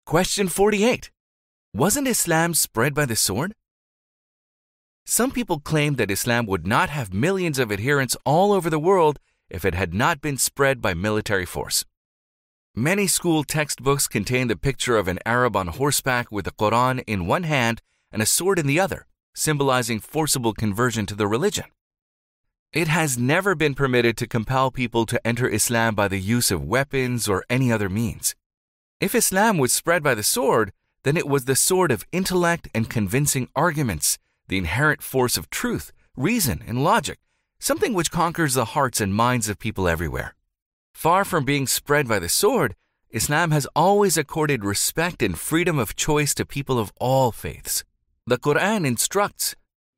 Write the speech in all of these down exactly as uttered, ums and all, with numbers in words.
Question forty-eight. Wasn't Islam spread by the sword? Some people claim that Islam would not have millions of adherents all over the world if it had not been spread by military force. Many school textbooks contain the picture of an Arab on horseback with the Quran in one hand and a sword in the other, symbolizing forcible conversion to the religion. It has never been permitted to compel people to enter Islam by the use of weapons or any other means. If Islam was spread by the sword, then it was the sword of intellect and convincing arguments, the inherent force of truth, reason, and logic, something which conquers the hearts and minds of people everywhere. Far from being spread by the sword, Islam has always accorded respect and freedom of choice to people of all faiths. The Quran instructs,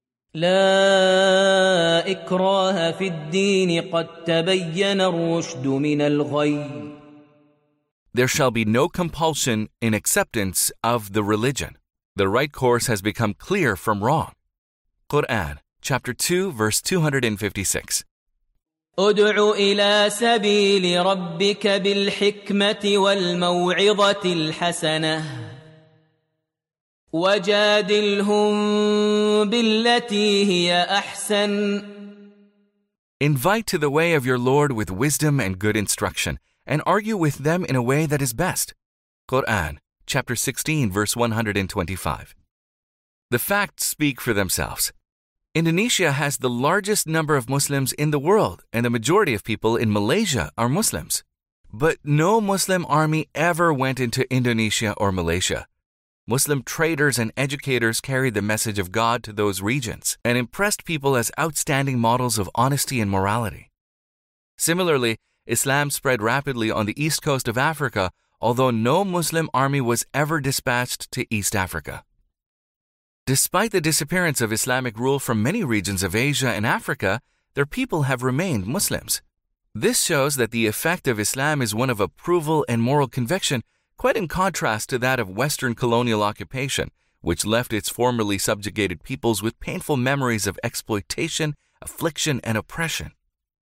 لا إكراه في الدين قد تبين الرشد من الغي. There shall be no compulsion in acceptance of the religion. The right course has become clear from wrong. Quran, chapter two, verse two hundred fifty-six. ادع إلى سبيل ربك بالحكمة والموعظة الحسنة وجادلهم بالتي هي أحسن. Invite to the way of your Lord with wisdom and good instruction, and argue with them in a way that is best. Quran, chapter sixteen, verse one hundred twenty-five. The facts speak for themselves. Indonesia has the largest number of Muslims in the world, and the majority of people in Malaysia are Muslims. But no Muslim army ever went into Indonesia or Malaysia. Muslim traders and educators carried the message of God to those regions and impressed people as outstanding models of honesty and morality. Similarly, Islam spread rapidly on the east coast of Africa, although no Muslim army was ever dispatched to East Africa. Despite the disappearance of Islamic rule from many regions of Asia and Africa, their people have remained Muslims. This shows that the effect of Islam is one of approval and moral conviction, quite in contrast to that of Western colonial occupation, which left its formerly subjugated peoples with painful memories of exploitation, affliction, and oppression.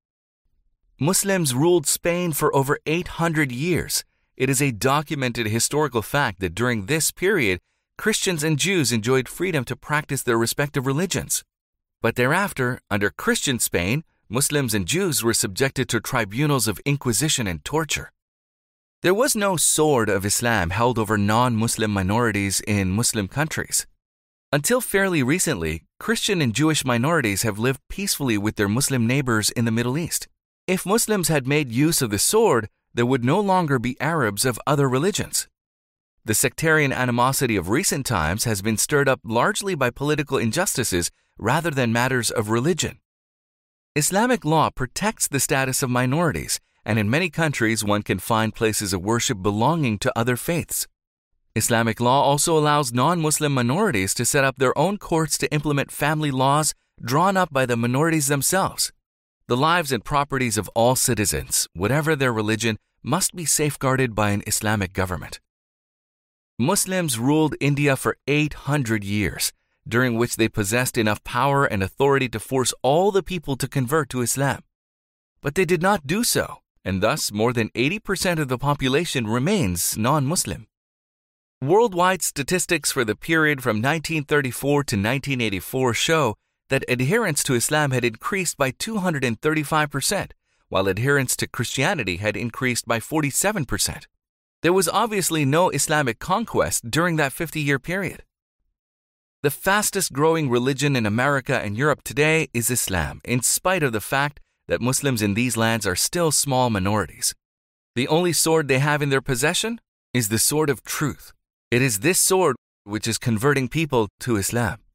Muslims ruled Spain for over eight hundred years. It is a documented historical fact that during this period, Christians and Jews enjoyed freedom to practice their respective religions. But thereafter, under Christian Spain, Muslims and Jews were subjected to tribunals of inquisition and torture. There was no sword of Islam held over non-Muslim minorities in Muslim countries. Until fairly recently, Christian and Jewish minorities have lived peacefully with their Muslim neighbors in the Middle East. If Muslims had made use of the sword, there would no longer be Arabs of other religions. The sectarian animosity of recent times has been stirred up largely by political injustices rather than matters of religion. Islamic law protects the status of minorities, and in many countries one can find places of worship belonging to other faiths. Islamic law also allows non-Muslim minorities to set up their own courts to implement family laws drawn up by the minorities themselves. The lives and properties of all citizens, whatever their religion, must be safeguarded by an Islamic government. Muslims ruled India for eight hundred years, during which they possessed enough power and authority to force all the people to convert to Islam. But they did not do so, and thus more than eighty percent of the population remains non-Muslim. Worldwide statistics for the period from nineteen thirty-four to nineteen eighty-four show that adherence to Islam had increased by two hundred thirty-five percent, while adherence to Christianity had increased by forty-seven percent. There was obviously no Islamic conquest during that fifty-year period. The fastest growing religion in America and Europe today is Islam, in spite of the fact that Muslims in these lands are still small minorities. The only sword they have in their possession is the sword of truth. It is this sword which is converting people to Islam.